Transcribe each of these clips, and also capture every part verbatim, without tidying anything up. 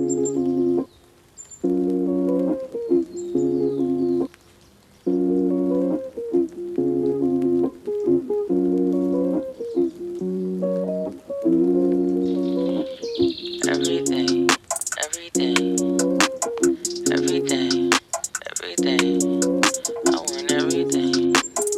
Everything, everything, everything, everything. I want everything.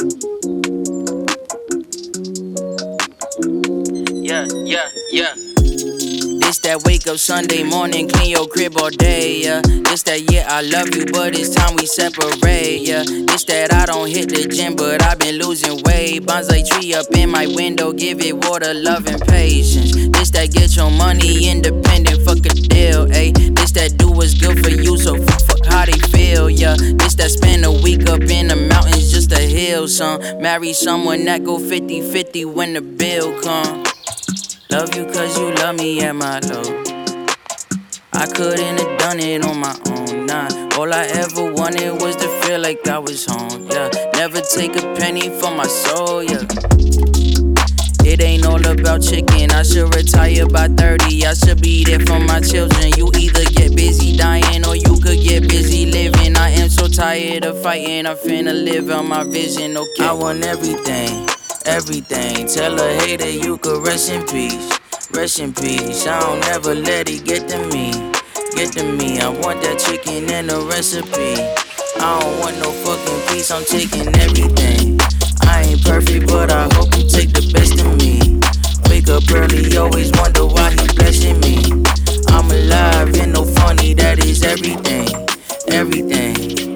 Yeah, yeah, yeah. This that wake up Sunday morning, clean your crib all day, yeah. This that yeah, I love you, but it's time we separate, yeah. This that I don't hit the gym, but I've been losing weight. Bonsai tree up in my window, give it water, love, and patience. This that get your money independent, fuck a deal, ayy. This that do what's good for you, so fuck, fuck how they feel, yeah. This that spend a week up in the mountains just to heal, son. Marry someone that go fifty fifty when the bill come. Love you cause you love me at my low. I couldn't have done it on my own, nah. All I ever wanted was to feel like I was home, yeah. Never take a penny for my soul, yeah. It ain't all about chicken, I should retire by thirty. I should be there for my children. You either get busy dying or you could get busy living. I am so tired of fighting, I'm finna live out my vision, okay. I want everything, everything. Tell a hater you could rest in peace, rest in peace. I don't ever let it get to me, get to me. I want that chicken and the recipe. I don't want no fucking peace, I'm taking everything. I ain't perfect, but I hope you take the best of me. Wake up early, always wonder why he blessing me. I'm alive and no funny, that is everything, everything.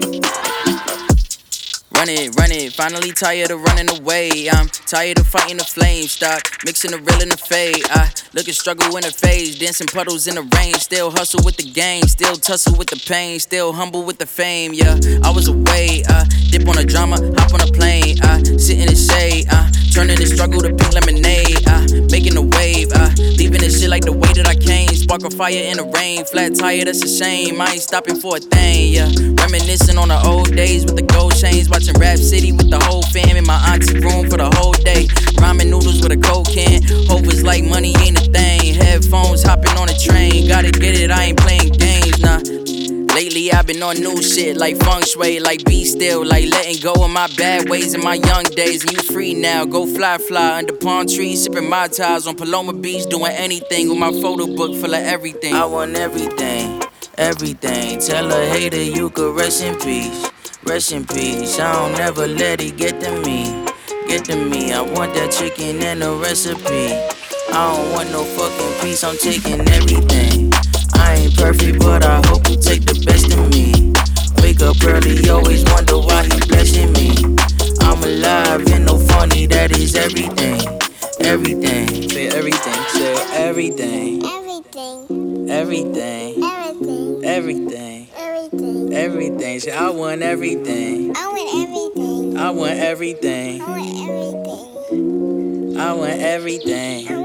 Run it, run it, finally tired of running away. I'm tired of fighting the flame, stop mixing the real and the fake. I look at struggle in the face, dancing puddles in the rain. Still hustle with the game, still tussle with the pain. Still humble with the fame, yeah. I was away, I dip on a drama, hop on a plane. I sit in the shade, I turning the struggle to pink lemonade. I making a wave, I leaving this shit like the way that I came. Spark a fire in the rain, flat tire, that's a shame. I ain't stopping for a thing, yeah. Reminiscing on the old days with the gold chains, watching Rap City with the whole fam in my auntie room for the whole day. Ramen noodles with a cold can. Hope it's like money ain't a thing. Headphones hopping on a train. Gotta get it, I ain't playing games, nah. Lately I've been on new shit like feng shui, like be still, like letting go of my bad ways in my young days. And you free now, go fly fly under palm trees, sipping my ties on Paloma Beach, doing anything with my photo book full of everything. I want everything, everything. Tell a hater you could rest in peace, rest in peace. I don't ever let it get to me, get to me. I want that chicken and the recipe. I don't want no fucking peace, I'm taking everything. I ain't perfect, but I hope you take the best of me. Wake up early, always wonder why he blessing me. I'm alive and no funny, that is everything, everything. Say everything, say everything. Everything. Everything. Everything. Everything. Everything. Everything. Say I want everything. I want everything. I want everything. I want everything. I want everything. I